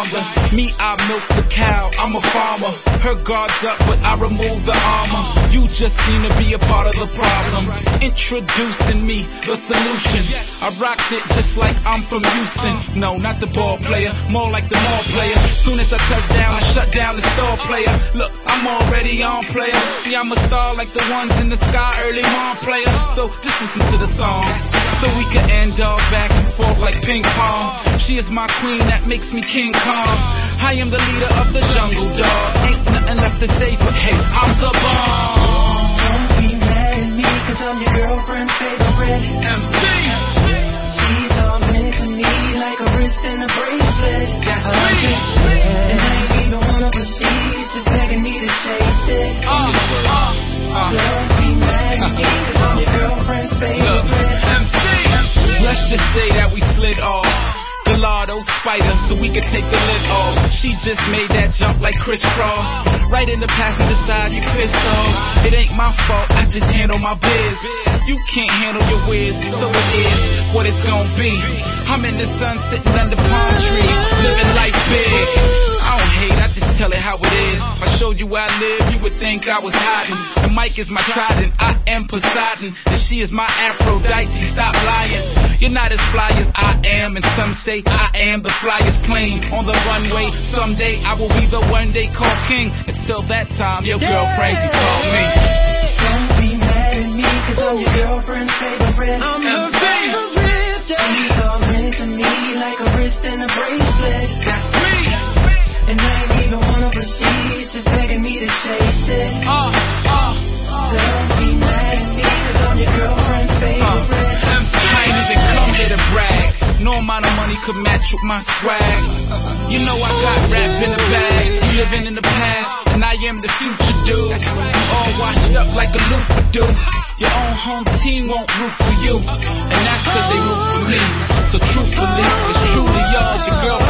harmed her. Me, I milk the cow, I'm a farmer. Her guard's up, but I remove the armor. You just seem to be a part of the problem. Introducing me, the solution. I rocked it just like I'm from Houston. No, not the ball player, more like the mall player. Soon as I touch down, I shut down the store player. Look, I'm already on player. See, I'm a star like the ones in the sky, early morn player. So just listen to the song, so we can end all back and forth like ping pong. She is my queen, that makes me King Kong. I am the leader of the jungle, dog. Ain't nothing left to say, but hey, I'm the bomb. Don't be mad at me, cause I'm your girlfriend's favorite MC. She's all into me like a wrist and a bracelet. That's I like me. it. And I ain't even one of her, she's just begging me to chase it. Don't be mad at me, cause I'm your girlfriend's favorite MC. Let's just say that we slid off Gallardo Spider so we could take the lid off. She just made that jump like Chris Cross. Right in the passenger side, you pissed off. It ain't my fault, I just handle my biz. You can't handle your whiz, so it is what it's gonna be. I'm in the sun sitting under palm trees, living life big. I don't hate, I just tell it how it is. If I showed you where I live, you would think I was hiding. The mic is my trident, I am Poseidon, and she is my Aphrodite, stop lying. You're not as fly as I am, and some say I am the flyest plane on the runway. Someday I will be the one they call king. Until that time, your girlfriend can call me. Don't be mad at me, cause I'm your girlfriend's favorite. I'm your favorite. She's all into me like a wrist and a bracelet. That's me. And I ain't even one of her, she's just begging me to chase it. Don't be mad at me, cause I'm your girlfriend's favorite. I ain't even come here to brag. No amount of money could match with my swag. You know I got rap in the bag. You living in the past, and I am the future, dude. All washed up like a loofah, dude. Your own home team won't root for you, and that's cause they root for me. So truthfully, it's truly yours, your girl